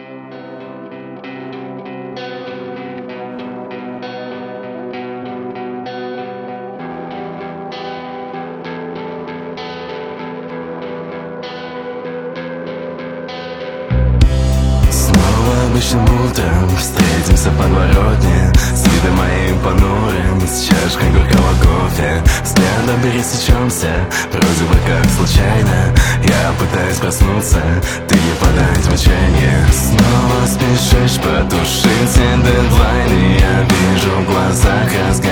Обычным утром встретимся в подворотне, с видом моим понурым, с чашкой горького кофе. Взглядом пересечемся, вроде бы как случайно. Я пытаюсь проснуться, ты не подать в отчаяние. Снова спешишь потушить все дедлайны, я вижу в глазах разговор.